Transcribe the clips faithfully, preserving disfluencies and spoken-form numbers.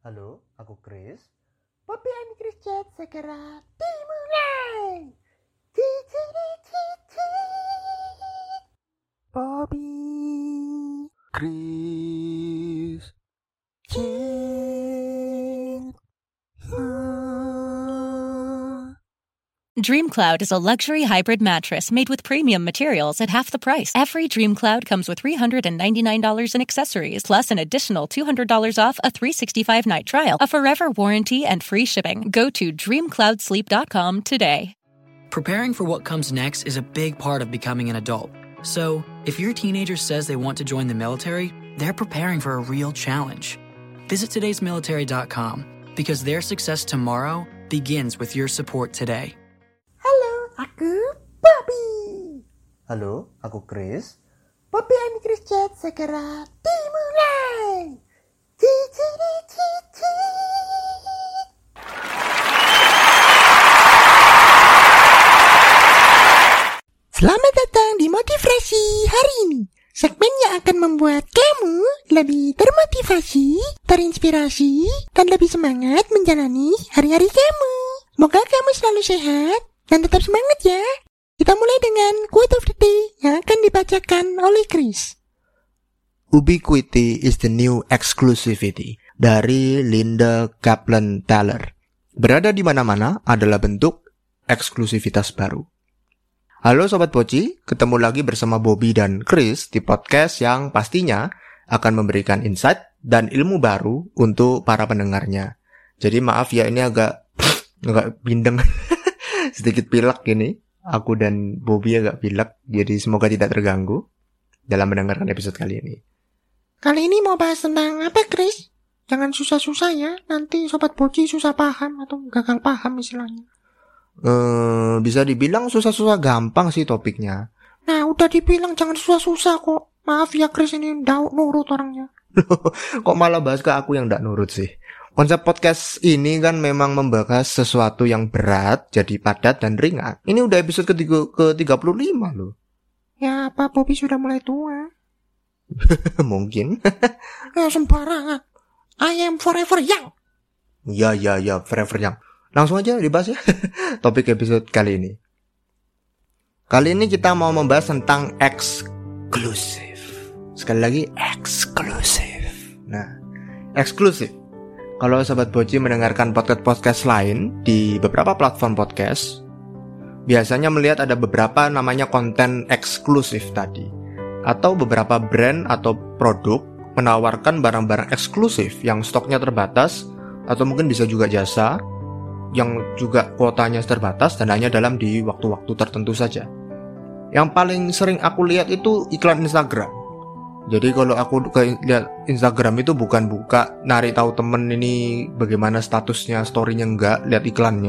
Halo, aku Chris. Bobby and Chris Chat segera dimulai. Cici cici. Bobby, Chris Chat. DreamCloud is a luxury hybrid mattress made with premium materials at half the price. Every DreamCloud comes with three hundred ninety-nine dollars in accessories, plus an additional two hundred dollars off a three sixty-five night trial, a forever warranty, and free shipping. Go to dream cloud sleep dot com today. Preparing for what comes next is a big part of becoming an adult. So, if your teenager says they want to join the military, they're preparing for a real challenge. Visit todays military dot com because their success tomorrow begins with your support today. Aku Bobby. Halo, aku Chris. Bobby and Chris Chat segera dimulai. Cici cici. Selamat datang di Motivasi hari ini. Segmen yang akan membuat kamu lebih termotivasi, terinspirasi, dan lebih semangat menjalani hari-hari kamu. Semoga kamu selalu sehat dan tetap semangat ya. Kita mulai dengan quote of the day yang akan dibacakan oleh Chris. Ubiquity is the new exclusivity dari Linda Kaplan Taylor. Berada di mana-mana adalah bentuk eksklusivitas baru. Halo Sobat Poci, ketemu lagi bersama Bobby dan Chris di podcast yang pastinya akan memberikan insight dan ilmu baru untuk para pendengarnya. Jadi maaf ya, ini agak agak bindeng. Sedikit pilek gini. Aku dan Bobby agak pilek, jadi semoga tidak terganggu dalam mendengarkan episode kali ini. Kali ini mau bahas tentang apa, Chris? Jangan susah-susah ya, nanti Sobat Boci susah paham atau gagal paham istilahnya. Eh, bisa dibilang susah-susah gampang sih topiknya. Nah, udah dibilang jangan susah-susah kok. Maaf ya Chris, ini ndak nurut orangnya. Kok malah bahas ke aku yang ndak nurut sih? Konsep podcast ini kan memang membahas sesuatu yang berat, jadi padat dan ringan. Ini udah episode ke tiga puluh lima loh. Ya, apa Bobby sudah mulai tua? Mungkin. Ya, sembarangan. I am forever young. Ya, ya, ya, forever young. Langsung aja dibahas ya. Topik episode kali ini. Kali ini kita mau membahas tentang eksklusif. Sekali lagi, eksklusif. Nah, eksklusif. Kalau Sobat Boci mendengarkan podcast-podcast lain di beberapa platform podcast, biasanya melihat ada beberapa namanya konten eksklusif tadi. Atau beberapa brand atau produk menawarkan barang-barang eksklusif yang stoknya terbatas, atau mungkin bisa juga jasa, yang juga kuotanya terbatas dan hanya dalam di waktu-waktu tertentu saja. Yang paling sering aku lihat itu iklan Instagram. Jadi kalau aku ke lihat Instagram itu bukan buka nari tahu temen ini bagaimana statusnya, story-nya, enggak, lihat iklannya.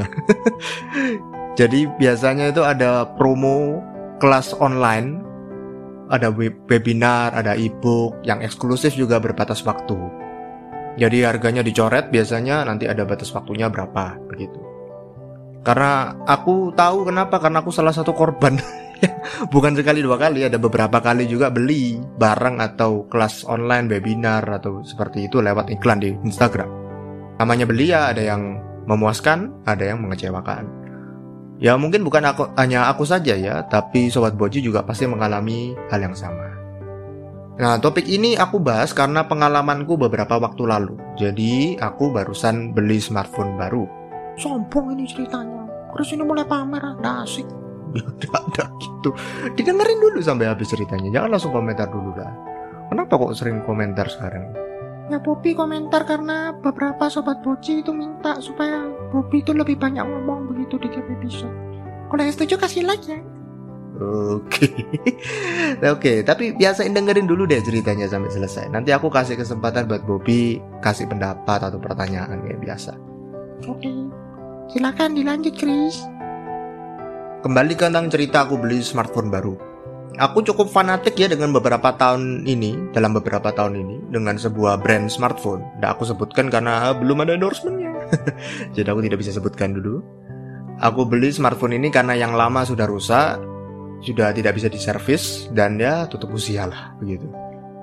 Jadi biasanya itu ada promo kelas online, ada web, webinar, ada e-book yang eksklusif juga berbatas waktu. Jadi harganya dicoret, biasanya nanti ada batas waktunya berapa begitu. Karena aku tahu kenapa, karena aku salah satu korban. Bukan sekali dua kali, ada beberapa kali juga beli barang atau kelas online, webinar atau seperti itu lewat iklan di Instagram. Namanya beli ya, ada yang memuaskan, ada yang mengecewakan. Ya mungkin bukan aku, hanya aku saja ya, tapi Sobat Boci juga pasti mengalami hal yang sama. Nah, topik ini aku bahas karena pengalamanku beberapa waktu lalu. Jadi aku barusan beli smartphone baru. Sombong ini ceritanya. Chris ini mulai pamer, nggak asik. Udah, udah gitu. Didengerin dulu sampai habis ceritanya. Jangan langsung komentar dulu lah. Kenapa kok sering komentar sekarang? Ya Bobby komentar karena beberapa Sobat Boci itu minta supaya Bobby itu lebih banyak ngomong begitu di tiap episode. Kalau yang setuju kasih like ya. Oke. Oke, tapi biasain dengerin dulu deh ceritanya sampai selesai. Nanti aku kasih kesempatan buat Bobby kasih pendapat atau pertanyaan kayak biasa. Oke. Silakan dilanjut Chris. Kembali ke tentang cerita aku beli smartphone baru. Aku cukup fanatik ya dengan beberapa tahun ini, dalam beberapa tahun ini, dengan sebuah brand smartphone. Nggak aku sebutkan karena belum ada endorsementnya. Jadi aku tidak bisa sebutkan dulu. Aku beli smartphone ini karena yang lama sudah rusak, sudah tidak bisa diservis, dan ya tutup usia lah, begitu.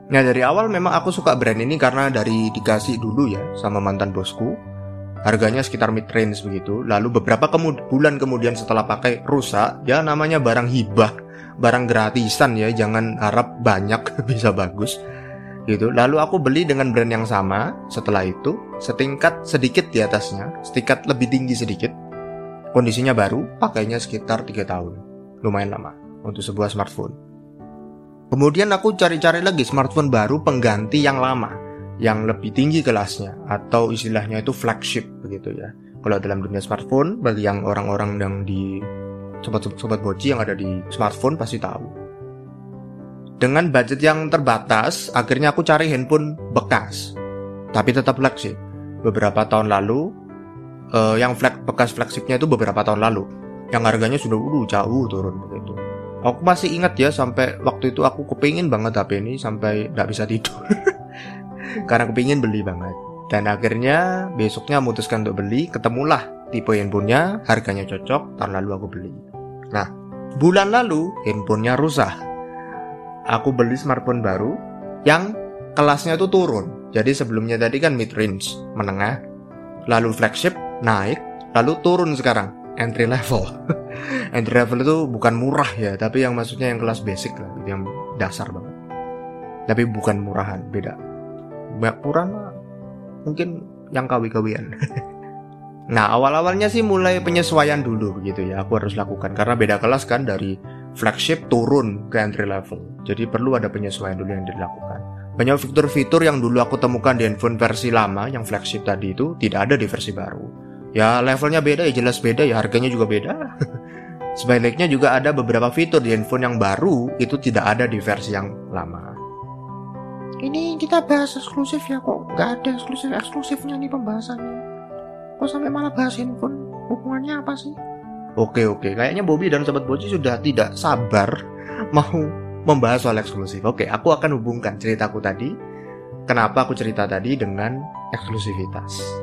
Nah dari awal memang aku suka brand ini karena dari dikasih dulu ya sama mantan bosku. Harganya sekitar mid range begitu. Lalu beberapa kemud- bulan kemudian setelah pakai rusak. Ya namanya barang hibah, barang gratisan ya, jangan harap banyak bisa bagus gitu. Lalu aku beli dengan brand yang sama. Setelah itu setingkat sedikit di atasnya, setingkat lebih tinggi sedikit. Kondisinya baru, pakainya sekitar tiga tahun. Lumayan lama untuk sebuah smartphone. Kemudian aku cari-cari lagi smartphone baru pengganti yang lama, yang lebih tinggi kelasnya, atau istilahnya itu flagship begitu ya. Kalau dalam dunia smartphone, bagi yang orang-orang yang di sobat-sobat boci yang ada di smartphone pasti tahu. Dengan budget yang terbatas, akhirnya aku cari handphone bekas, tapi tetap flagship. Beberapa tahun lalu, eh, yang flag, bekas flagshipnya itu beberapa tahun lalu, yang harganya sudah uh, jauh turun begitu. Aku masih ingat ya, sampai waktu itu aku kepingin banget H P ini sampai gak bisa tidur karena kepingin beli banget. Dan akhirnya besoknya memutuskan untuk beli, ketemulah tipe handphonenya, harganya cocok, tahun lalu aku beli. Nah, bulan lalu handphonenya rusak. Aku beli smartphone baru yang kelasnya itu turun. Jadi sebelumnya tadi kan mid range, menengah, lalu flagship, naik, lalu turun sekarang, entry level. Entry level itu bukan murah ya, tapi yang maksudnya yang kelas basic lah, yang dasar banget. Tapi bukan murahan, beda. Murah mungkin yang kawi-kawian. Nah, awal-awalnya sih mulai penyesuaian dulu begitu ya, aku harus lakukan karena beda kelas kan, dari flagship turun ke entry level. Jadi perlu ada penyesuaian dulu yang dilakukan. Banyak fitur-fitur yang dulu aku temukan di handphone versi lama yang flagship tadi itu tidak ada di versi baru. Ya levelnya beda ya, jelas beda ya, harganya juga beda. Sebaliknya juga ada beberapa fitur di handphone yang baru itu tidak ada di versi yang lama. Ini kita bahas eksklusif ya, kok nggak ada eksklusif-eksklusifnya nih pembahasannya. Kok sampai malah bahas handphone? Hubungannya apa sih? Oke oke, kayaknya Bobby dan Sobat Boci sudah tidak sabar mau membahas soal eksklusif. Oke, aku akan hubungkan ceritaku tadi, kenapa aku cerita tadi dengan eksklusivitas.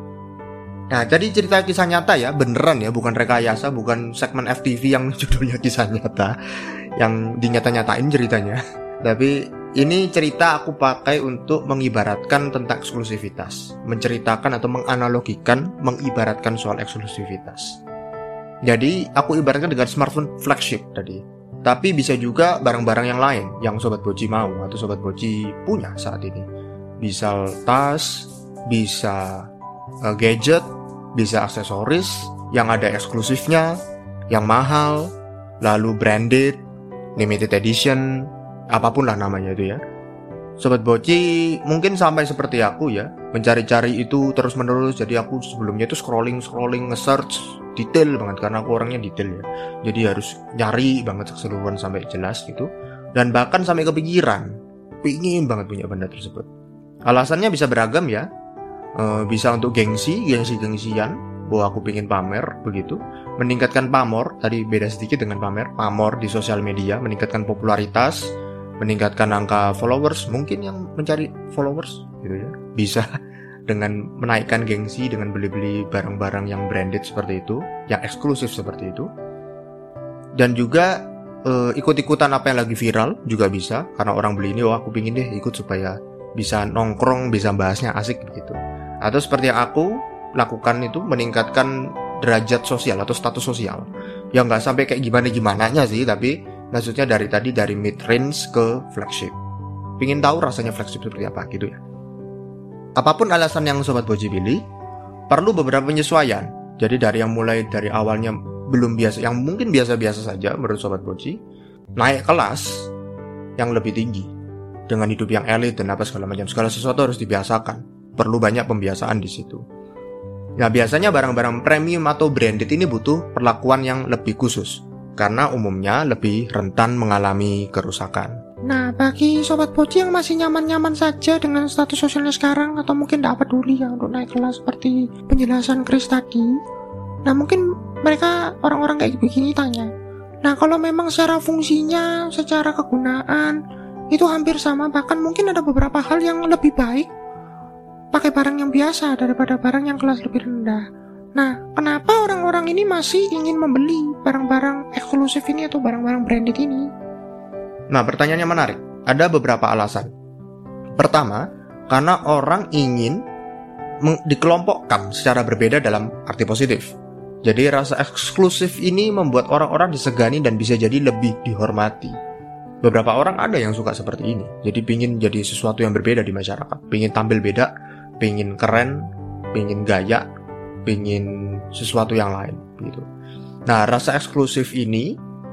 Nah, jadi cerita kisah nyata ya, beneran ya, bukan rekayasa, bukan segmen F T V yang judulnya kisah nyata, yang dinyata-nyatain ceritanya. Tapi ini cerita aku pakai untuk mengibaratkan tentang eksklusivitas, menceritakan atau menganalogikan, mengibaratkan soal eksklusivitas. Jadi, aku ibaratkan dengan smartphone flagship tadi. Tapi bisa juga barang-barang yang lain yang Sobat Boci mau atau Sobat Boci punya saat ini. Bisa tas, bisa uh, gadget, bisa aksesoris yang ada eksklusifnya, yang mahal, lalu branded, limited edition, apapun lah namanya itu ya. Sobat Boci mungkin sampai seperti aku ya, mencari-cari itu terus-menerus. Jadi aku sebelumnya itu scrolling-scrolling, nge-search detail banget karena aku orangnya detail ya. Jadi harus nyari banget keseluruhan sampai jelas gitu. Dan bahkan sampai kepikiran, pingin banget punya benda tersebut. Alasannya bisa beragam ya. E, bisa untuk gengsi, gengsi-gengsian, bahwa aku pingin pamer begitu. Meningkatkan pamor, tadi beda sedikit dengan pamer. Pamor di sosial media, meningkatkan popularitas, meningkatkan angka followers, mungkin yang mencari followers gitu ya. Bisa dengan menaikkan gengsi dengan beli-beli barang-barang yang branded seperti itu, yang eksklusif seperti itu. Dan juga e, ikut-ikutan apa yang lagi viral juga bisa, karena orang beli ini, oh aku pingin deh ikut supaya bisa nongkrong, bisa bahasnya asik begitu. Atau seperti yang aku lakukan itu, meningkatkan derajat sosial atau status sosial. Ya nggak sampai kayak gimana-gimananya sih, tapi maksudnya dari tadi dari mid range ke flagship. Pingin tahu rasanya flagship seperti apa gitu ya. Apapun alasan yang Sobat Boci pilih, perlu beberapa penyesuaian. Jadi dari yang mulai dari awalnya belum biasa, yang mungkin biasa-biasa saja menurut Sobat Boci, naik kelas yang lebih tinggi dengan hidup yang elit dan apa segala macam. Segala sesuatu harus dibiasakan. Perlu banyak pembiasaan di situ. Nah, biasanya barang-barang premium atau branded ini butuh perlakuan yang lebih khusus karena umumnya lebih rentan mengalami kerusakan. Nah, bagi Sobat Boci yang masih nyaman-nyaman saja dengan status sosialnya sekarang, atau mungkin tidak peduli ya untuk naik kelas seperti penjelasan Chris tadi, nah mungkin mereka orang-orang kayak begini tanya, nah kalau memang secara fungsinya, secara kegunaan itu hampir sama, bahkan mungkin ada beberapa hal yang lebih baik pakai barang yang biasa daripada barang yang kelas lebih rendah. Nah, kenapa orang-orang ini masih ingin membeli barang-barang eksklusif ini atau barang-barang branded ini? Nah, pertanyaannya menarik. Ada beberapa alasan. Pertama, karena orang ingin meng- dikelompokkan secara berbeda dalam arti positif. Jadi rasa eksklusif ini membuat orang-orang disegani dan bisa jadi lebih dihormati. Beberapa orang ada yang suka seperti ini. Jadi pingin jadi sesuatu yang berbeda di masyarakat. Pingin tampil beda, pingin keren, pingin gaya, pingin sesuatu yang lain gitu. Nah, rasa eksklusif ini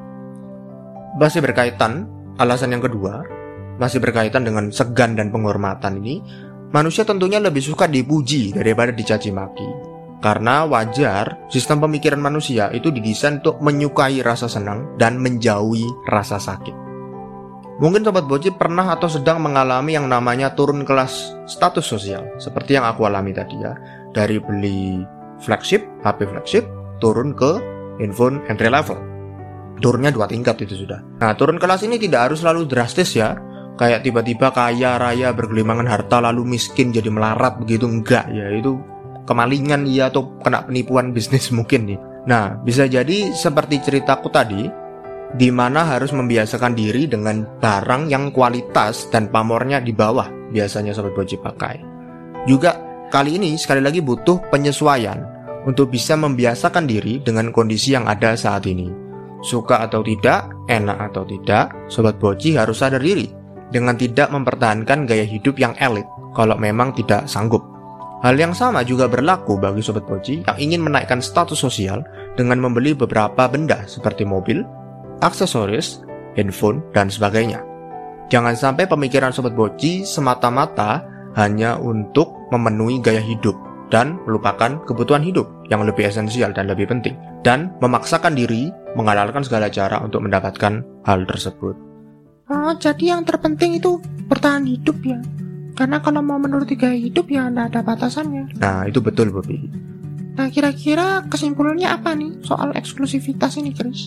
masih berkaitan, alasan yang kedua, masih berkaitan dengan segan dan penghormatan ini. Manusia tentunya lebih suka dipuji daripada dicaci maki. Karena wajar, sistem pemikiran manusia itu didesain untuk menyukai rasa senang dan menjauhi rasa sakit. Mungkin Sobat Boci pernah atau sedang mengalami yang namanya turun kelas status sosial, seperti yang aku alami tadi ya. Dari beli flagship, H P flagship, turun ke handphone entry level. Turunnya dua tingkat itu sudah. Nah, turun kelas ini tidak harus selalu drastis ya. Kayak tiba-tiba kaya raya bergelimangan harta lalu miskin jadi melarat begitu, enggak ya. Itu kemalingan ya, atau kena penipuan bisnis mungkin nih. Nah, bisa jadi seperti ceritaku tadi, di mana harus membiasakan diri dengan barang yang kualitas dan pamornya di bawah biasanya Sobat Boci pakai. Juga kali ini sekali lagi butuh penyesuaian untuk bisa membiasakan diri dengan kondisi yang ada saat ini. Suka atau tidak, enak atau tidak, Sobat Boci harus sadar diri dengan tidak mempertahankan gaya hidup yang elit kalau memang tidak sanggup. Hal yang sama juga berlaku bagi Sobat Boci yang ingin menaikkan status sosial dengan membeli beberapa benda seperti mobil, aksesoris, handphone, dan sebagainya. Jangan sampai pemikiran Sobat Boci semata-mata hanya untuk memenuhi gaya hidup dan melupakan kebutuhan hidup yang lebih esensial dan lebih penting, dan memaksakan diri menghalalkan segala cara untuk mendapatkan hal tersebut. Oh, jadi yang terpenting itu bertahan hidup ya. Karena kalau mau menuruti gaya hidup ya tidak ada batasannya. Nah, itu betul, Bobi. Nah, kira-kira kesimpulannya apa nih soal eksklusivitas ini, Chris?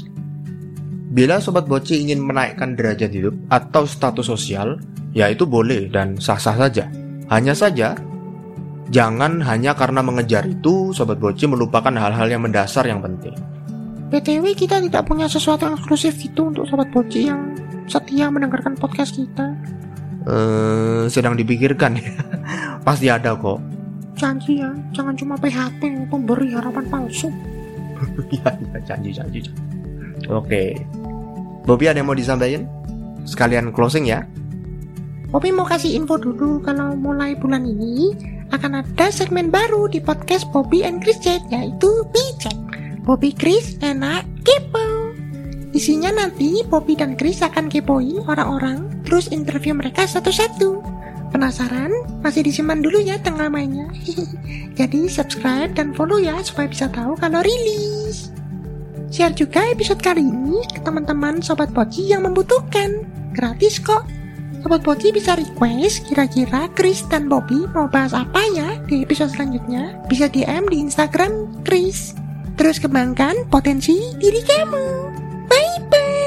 Bila Sobat Boci ingin menaikkan derajat hidup atau status sosial, ya itu boleh dan sah-sah saja. Hanya saja, jangan hanya karena mengejar itu, Sobat Boci melupakan hal-hal yang mendasar yang penting. B T W kita tidak punya sesuatu yang eksklusif gitu untuk Sobat Boci yang setia mendengarkan podcast kita. Eh, sedang dipikirkan ya. Pasti ada kok. Janji ya, jangan cuma P H P pemberi harapan palsu. Iya, iya, janji, janji. Oke. Bobi ada yang mau disampaikan? Sekalian closing ya. Bobi mau kasih info dulu kalau mulai bulan ini akan ada segmen baru di podcast Bobi and Chris Chat, yaitu Bijak. Bobi Chris enak kepo. Isinya nanti Bobi dan Chris akan kepoin orang-orang, terus interview mereka satu-satu. Penasaran? Masih disimpan dulu ya tanggal mainnya. Jadi subscribe dan follow ya supaya bisa tahu kalau rilis. Share juga episode kali ini ke teman-teman Sobat Boci yang membutuhkan. Gratis kok. Sobat Boci bisa request kira-kira Chris dan Bobi mau bahas apa ya di episode selanjutnya. Bisa D M di Instagram Chris. Terus kembangkan potensi diri kamu. Bye-bye.